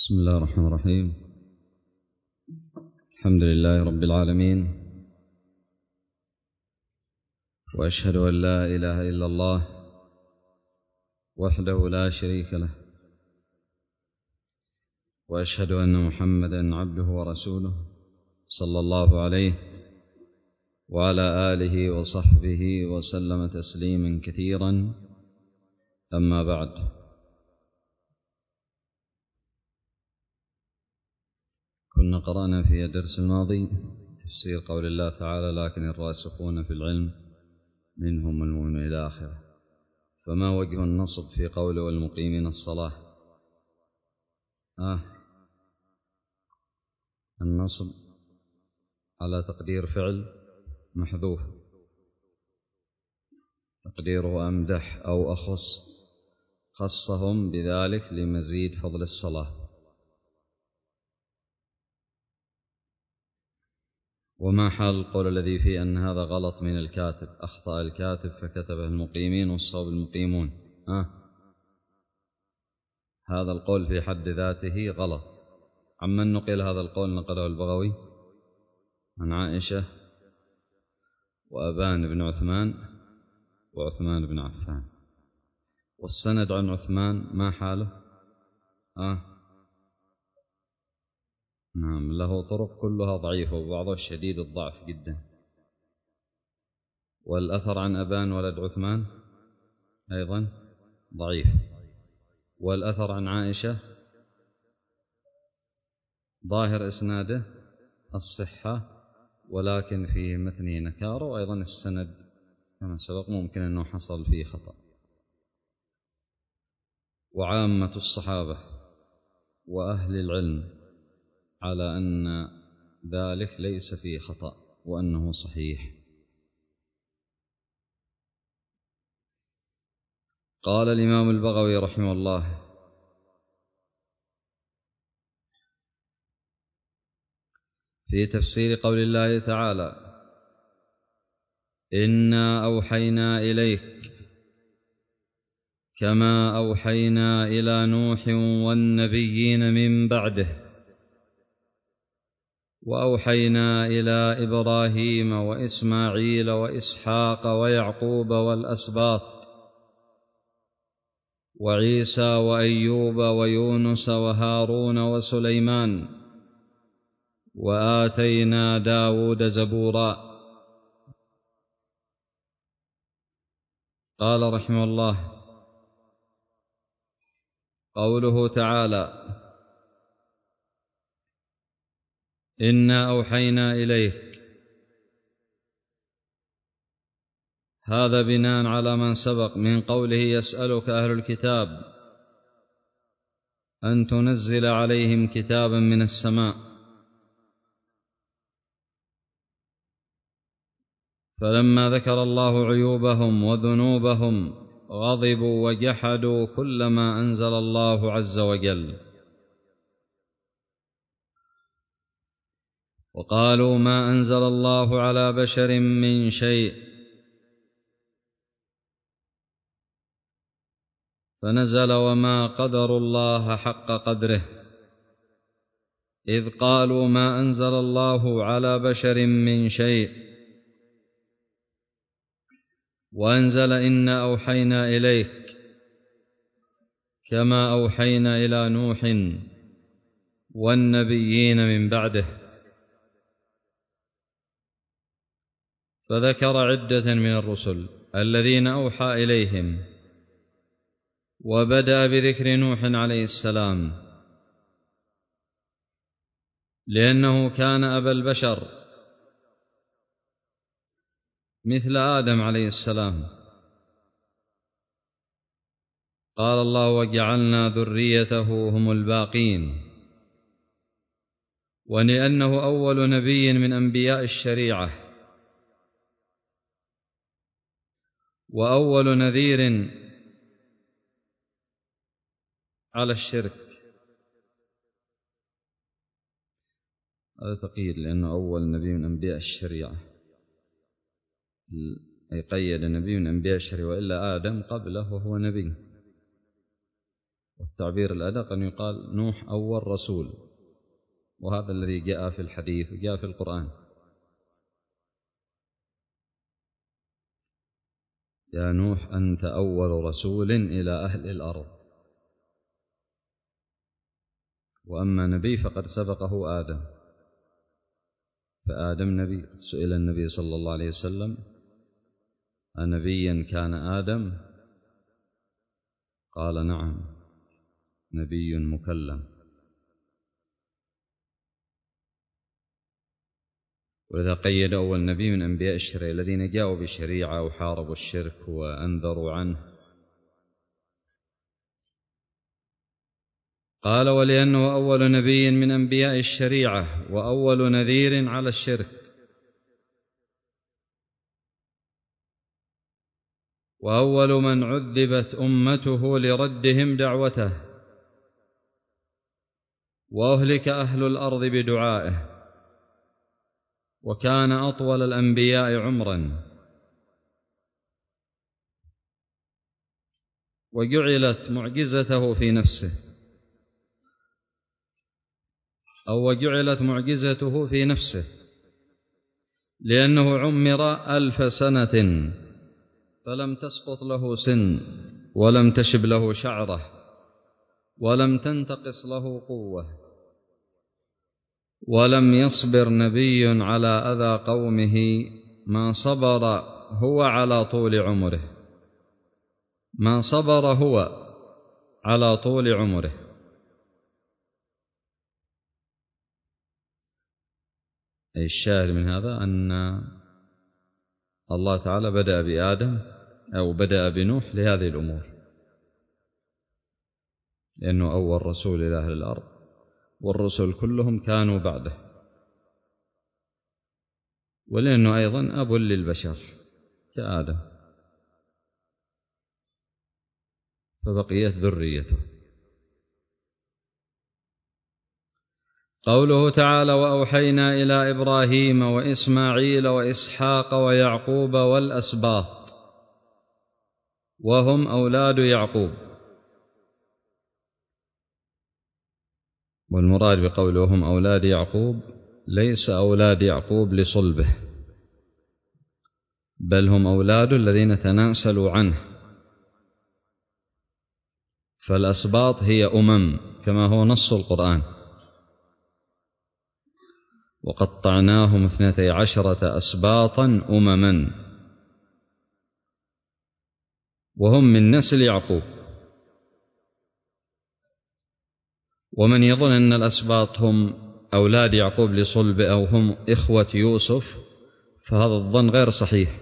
بسم الله الرحمن الرحيم. الحمد لله رب العالمين، وأشهد أن لا إله إلا الله وحده لا شريك له، وأشهد أن محمدًا عبده ورسوله صلى الله عليه وعلى آله وصحبه وسلم تسليما كثيرا. أما بعد، كنا قرأنا في الدرس الماضي تفسير قول الله تعالى: لكن الراسخون في العلم منهم المؤمنون إلى آخره. فما وجه النصب في قوله والمقيمين الصلاة؟ النصب على تقدير فعل محذوف، تقديره أمدح أو أخص، خصهم بذلك لمزيد فضل الصلاة. وما حال القول الذي فيه أن هذا غلط من الكاتب، أخطأ الكاتب فكتبه المقيمين والصواب المقيمون؟ هذا القول في حد ذاته غلط. عمن نقل هذا القول؟ نقله البغوي عن عائشة وأبان بن عثمان وعثمان بن عفان. والسند عن عثمان ما حاله؟ نعم، له طرق كلها ضعيفة وبعضها شديد الضعف جدا. والأثر عن أبان ولد عثمان أيضا ضعيف. والأثر عن عائشة ظاهر إسناده الصحة، ولكن في متنه نكارة، وأيضا السند كما سبق ممكن أنه حصل فيه خطأ. وعامة الصحابة وأهل العلم على أن ذلك ليس فيه خطأ وأنه صحيح. قال الإمام البغوي رحمه الله: في تفسير قول الله تعالى: إنا أوحينا إليك كما أوحينا إلى نوح والنبيين من بعده وأوحينا إلى إبراهيم وإسماعيل وإسحاق ويعقوب والأسباط وعيسى وأيوب ويونس وهارون وسليمان وآتينا داود زبورا. قال رحمه الله: قوله تعالى: إنا أوحينا إليك، هذا بناء على ما سبق من قوله: يسألك أهل الكتاب أن تنزل عليهم كتابا من السماء. فلما ذكر الله عيوبهم وذنوبهم غضبوا وجحدوا كل ما أنزل الله عز وجل، وقالوا ما أنزل الله على بشر من شيء، فنزل وما قدروا الله حق قدره، إذ قالوا ما أنزل الله على بشر من شيء، وأنزل إنا أوحينا إليك كما أوحينا إلى نوح والنبيين من بعده. فذكر عدة من الرسل الذين أوحى إليهم، وبدأ بذكر نوح عليه السلام لأنه كان أبا البشر مثل آدم عليه السلام. قال الله: وجعلنا ذريته هم الباقين. ولأنه أول نبي من أنبياء الشريعة، وأول نذير على الشرك. هذا تقييد، لأنه أول نبي من أنبياء الشريعة، أي قيد نبي من أنبياء الشريعة، وإلا آدم قبله وهو نبي. والتعبير الأدق أن يقال نوح أول رسول، وهذا الذي جاء في الحديث وجاء في القرآن. يا نوح أنت أول رسول إلى أهل الأرض، وأما نبي فقد سبقه آدم، فآدم نبي. سئل النبي صلى الله عليه وسلم أنبيا كان آدم؟ قال نعم، نبي مكلم. ولذا قيد أول نبي من أنبياء الشريعة الذين جاءوا بشريعة وحاربوا الشرك وأنذروا عنه. قال ولأنه أول نبي من أنبياء الشريعة وأول نذير على الشرك، وأول من عذبت أمته لردهم دعوته، وأهلك أهل الأرض بدعائه، وكان أطول الأنبياء عمرا، وجعلت معجزته في نفسه، أو وجعلت معجزته في نفسه، لأنه عمر 1000 سنة فلم تسقط له سن، ولم تشب له شعرة، ولم تنتقص له قوة، ولم يصبر نبي على أذى قومه ما صبر هو على طول عمره، ما صبر هو على طول عمره. أي الشاهد من هذا أن الله تعالى بدأ بآدم أو بدأ بنوح لهذه الأمور، لأنه أول رسول إلى أهل الأرض، والرسل كلهم كانوا بعده، ولأنه أيضا أب للبشر كآدم، فبقيت ذريته. قوله تعالى وأوحينا إلى إبراهيم وإسماعيل وإسحاق ويعقوب والأسباط، وهم أولاد يعقوب. والمراد بقوله وهم أولاد يعقوب ليس أولاد يعقوب لصلبه، بل هم أولاد الذين تناسلوا عنه. فالأسباط هي كما هو نص القرآن، وقطعناهم 12 أسباطا أمما، وهم من نسل يعقوب. ومن يظن أن الأسباط هم أولاد يعقوب لصلب أو هم إخوة يوسف فهذا الظن غير صحيح.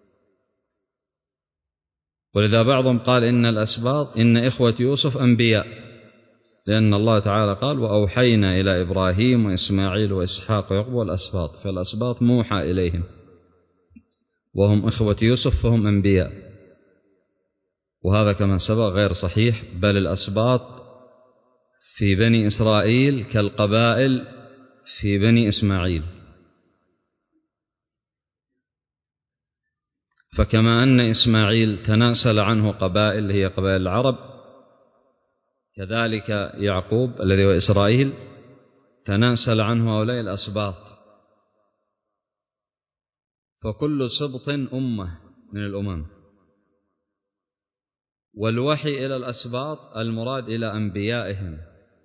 ولذا بعضهم قال إن الأسباط إن إخوة يوسف أنبياء، لأن الله تعالى قال وأوحينا إلى إبراهيم وإسماعيل وإسحاق ويعقوب والأسباط، فالأسباط موحى إليهم وهم إخوة يوسف فهم أنبياء، وهذا كما سبق غير صحيح. بل الأسباط في بني إسرائيل كالقبائل في بني إسماعيل، فكما أن إسماعيل تناسل عنه قبائل هي قبائل العرب، كذلك يعقوب الذي هو إسرائيل تناسل عنه هؤلاء الأسباط، فكل سبط أمة من الأمم. والوحي إلى الأسباط المراد إلى أنبيائهم،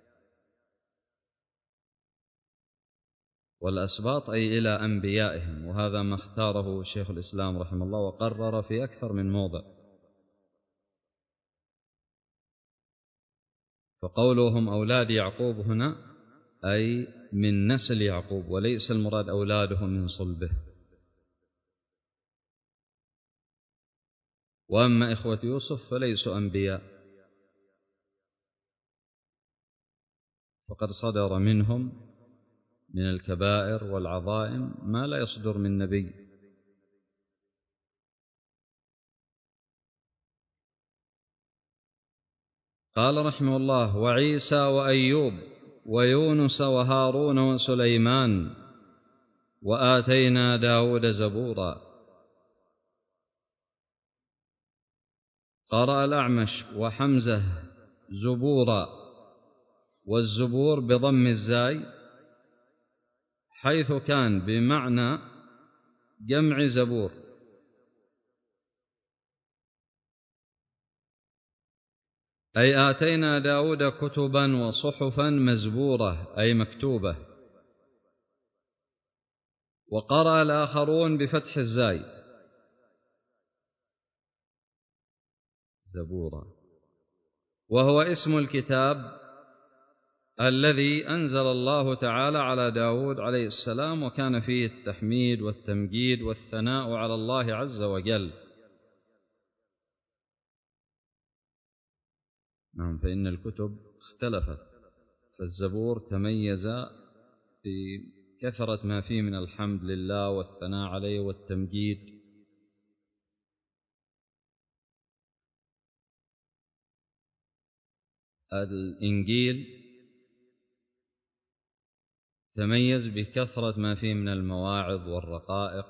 والأسباط أي إلى أنبيائهم، وهذا ما اختاره شيخ الإسلام رحمه الله وقرر في أكثر من موضع. فقولهم أولاد يعقوب هنا أي من نسل يعقوب، وليس المراد أولاده من صلبه. وأما إخوة يوسف فليسوا أنبياء، فقد صدر منهم من الكبائر والعظائم ما لا يصدر من نبي. قال رحمه الله وعيسى وأيوب ويونس وهارون وسليمان وآتينا داود زبورا. قرأ الأعمش وحمزة زبورا، والزبور بضم الزاي، حيث كان بمعنى جمع زبور. أي آتينا داود كتبا وصحفا مزبورة أي مكتوبة. وقرأ الآخرون بفتح الزاي زبورا، وهو اسم الكتاب الذي أنزل الله تعالى على داود عليه السلام، وكان فيه التحميد والتمجيد والثناء على الله عز وجل. نعم، فإن الكتب اختلفت، فالزبور تميز بكثرة ما فيه من الحمد لله والثناء عليه والتمجيد. الإنجيل تميز بكثرة ما فيه من المواعظ والرقائق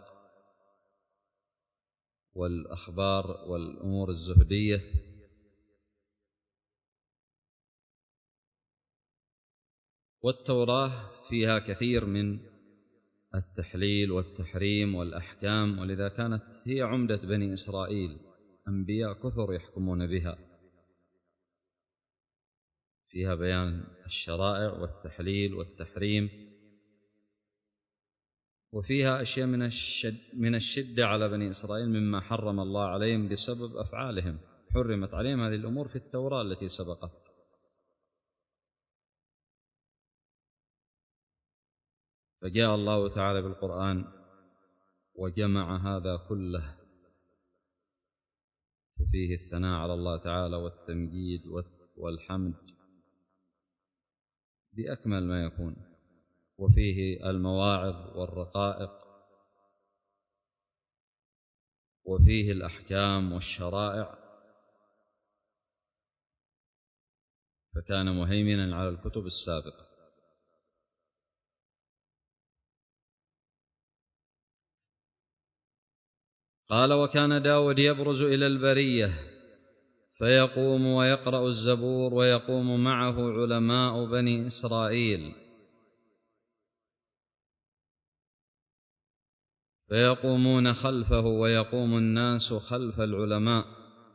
والأخبار والأمور الزهدية. والتوراة فيها كثير من التحليل والتحريم والأحكام، ولذا كانت هي عمدة بني إسرائيل، أنبياء كثر يحكمون بها، فيها بيان الشرائع والتحليل والتحريم، وفيها أشياء من الشدة على بني إسرائيل مما حرم الله عليهم بسبب أفعالهم، حرمت عليهم هذه الأمور في التوراة التي سبقت. فجاء الله تعالى بالقرآن وجمع هذا كله، فيه الثناء على الله تعالى والتمجيد والحمد بأكمل ما يكون، وفيه المواعظ والرقائق، وفيه الأحكام والشرائع، فكان مهيمنا على الكتب السابقة. قال: وكان داود يبرز إلى البرية فيقوم ويقرأ الزبور، ويقوم معه علماء بني إسرائيل، فيقومون خلفه ويقوم الناس خلف العلماء،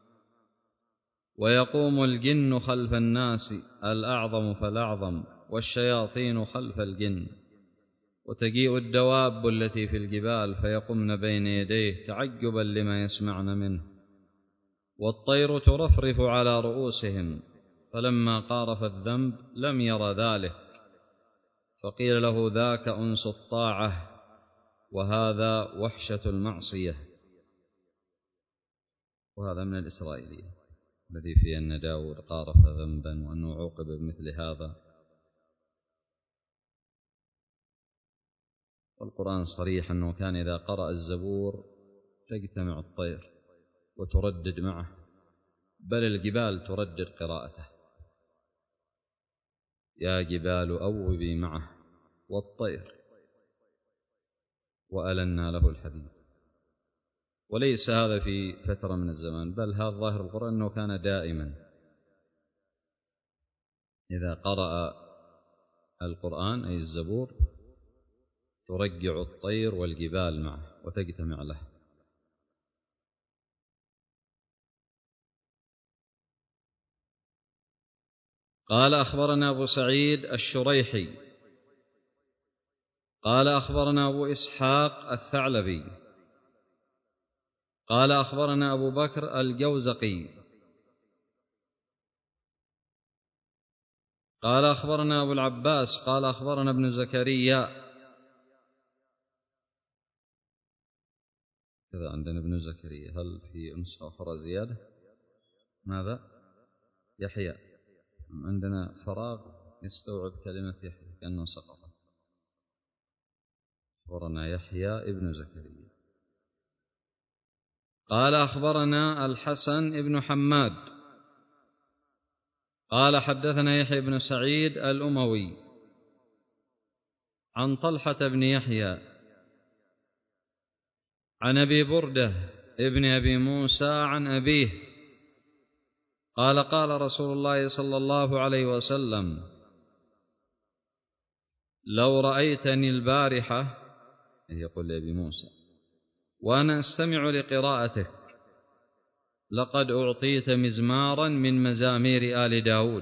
ويقوم الجن خلف الناس الأعظم فالأعظم، والشياطين خلف الجن، وتجيء الدواب التي في الجبال فيقمن بين يديه تعجبا لما يسمعن منه، والطير ترفرف على رؤوسهم، فلما قارف الذنب لم ير ذلك، فقيل له: ذاك أنس الطاعة، وهذا وحشة المعصية. وهذا من الإسرائيلية الذي فيه أن داود قارف ذنبا وأنه عوقب بمثل هذا. والقرآن صريح أنه كان إذا قرأ الزبور تجتمع الطير وتردد معه، بل الجبال تردد قراءته: يا جبال أوبي معه والطير وألنا له الحديد. وليس هذا في فترة من الزمان، بل هذا ظاهر القرآن أنه كان دائما إذا قرأ القرآن أي الزبور ترجع الطير والجبال معه وتجتمع له. قال: أخبرنا أبو سعيد الشريحي قال: أخبرنا أبو إسحاق الثعلبي قال: أخبرنا أبو بكر الجوزقي قال: أخبرنا أبو العباس قال: أخبرنا ابن زكريا. كذا عندنا ابن زكريا، هل في نسخة أخرى زيادة؟ ماذا؟ يحيى، عندنا فراغ يستوعب كلمة يحيى كأنه سقط. أخبرنا يحيى ابن زكريا قال: أخبرنا الحسن ابن حماد قال: حدثنا يحيى بن سعيد الأموي عن طلحة بن يحيى عن أبي بردة ابن أبي موسى عن أبيه قال قال رسول الله صلى الله عليه وسلم: لو رأيتني البارحة، يقول لأبي موسى، وأنا أستمع لقراءتك، لقد أعطيت مزمارا من مزامير آل داود.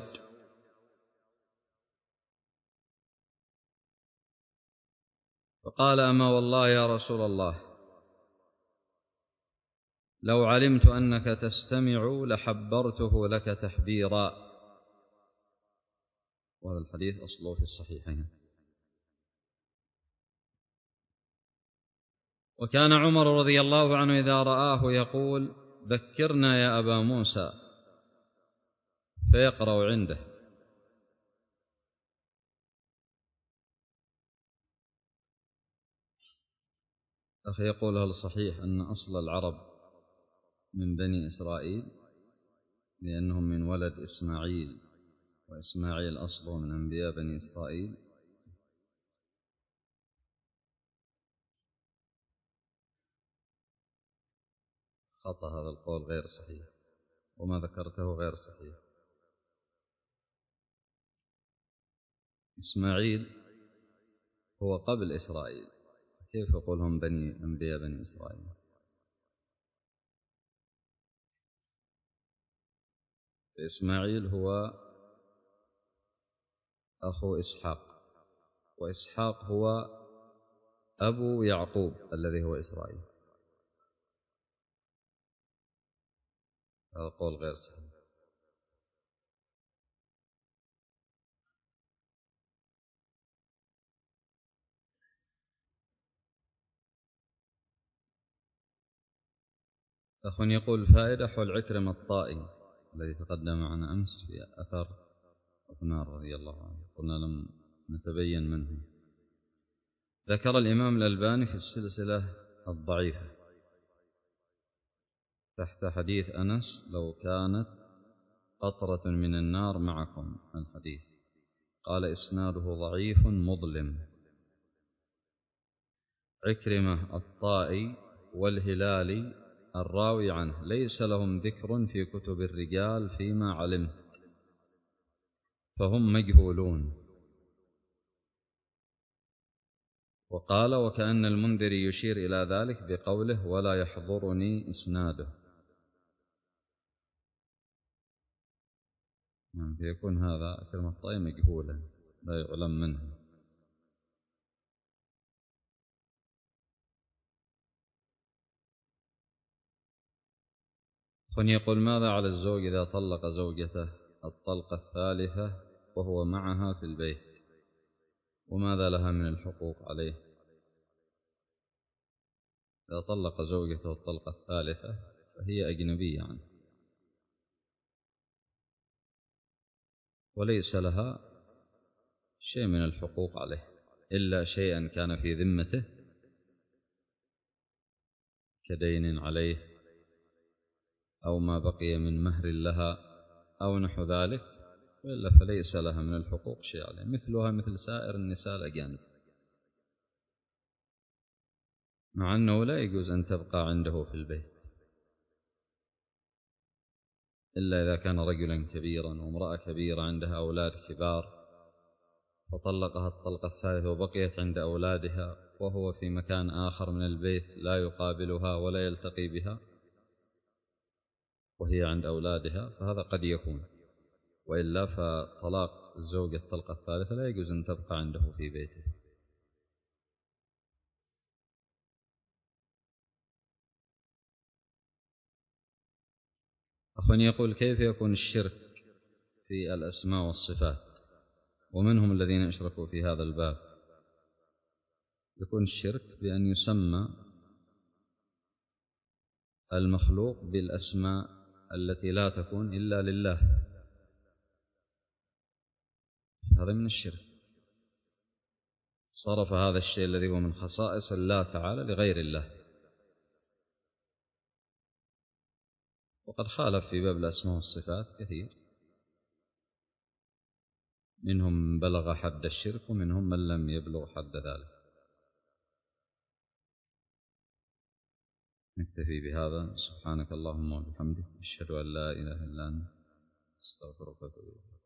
فقال: أما والله يا رسول الله، لو علمت أنك تستمع لحبرته لك تحبيرا. وهذا الحديث أصله في الصحيحين. وكان عمر رضي الله عنه إذا رآه يقول: ذكرنا يا أبا موسى، فيقرأ عنده. أخي يقول: هل صحيح أن أصل العرب من بني إسرائيل لأنهم من ولد إسماعيل، وإسماعيل أصله من أنبياء بني إسرائيل؟ خطأ، هذا القول غير صحيح، وما ذكرته غير صحيح. إسماعيل هو قبل إسرائيل، كيف يقول هم أنبياء بني إسرائيل؟ إسماعيل هو أخو إسحاق، وإسحاق هو أبو يعقوب الذي هو إسرائيل. هذا قول غير صحيح. أخ يقول: فائدة حول عكرمة الطائي الذي تقدم معنا أمس في أثر عثمان رضي الله عنه، قلنا لم نتبين منه. ذكر الإمام الألباني في السلسلة الضعيفة تحت حديث أنس: لو كانت قطرة من النار معكم، الحديث، قال: إسناده ضعيف مظلم. عكرمة الطائي والهلالي الراوي عنه ليس لهم ذكر في كتب الرجال فيما علمت، فهم مجهولون. وقال: وكأن المنذري يشير إلى ذلك بقوله: ولا يحضرني إسناده. فيكون هذا عكرمة الطائي مجهولا لا يعلم منه. يقول: ماذا على الزوج إذا طلق زوجته الطلقة الثالثة وهو معها في البيت، وماذا لها من الحقوق عليه؟ إذا طلق زوجته الطلقة الثالثة فهي أجنبية عنه، وليس لها شيء من الحقوق عليه إلا شيئا كان في ذمته كدين عليه، أو ما بقي من مهر لها، أو نحو ذلك، وإلا فليس لها من الحقوق شيء عليه، مثلها مثل سائر النساء الأجانب، مع أنه لا يجوز أن تبقى عنده في البيت إلا إذا كان رجلا كبيرا وامرأة كبيرة عندها أولاد كبار، فطلقها الطلقة الثالثة وبقيت عند أولادها وهو في مكان آخر من البيت لا يقابلها ولا يلتقي بها وهي عند أولادها، فهذا قد يكون. وإلا فطلاق الزوجة الطلقة الثالثة لا يجوز أن تبقى عنده في بيته. أخ يقول: كيف يكون الشرك في الأسماء والصفات؟ ومنهم الذين أشركوا في هذا الباب. يكون الشرك بأن يسمى المخلوق بالأسماء التي لا تكون إلا لله، هذا من الشرك. صرف هذا الشيء الذي هو من خصائص الله تعالى لغير الله. وقد خالف في باب الأسماء والصفات كثير، منهم من بلغ حد الشرك ومنهم من لم يبلغ حد ذلك. نكتفي بهذا. سبحانك اللهم وبحمدك، أشهد أن لا إله إلا أنت استغفرك واتوب إليك.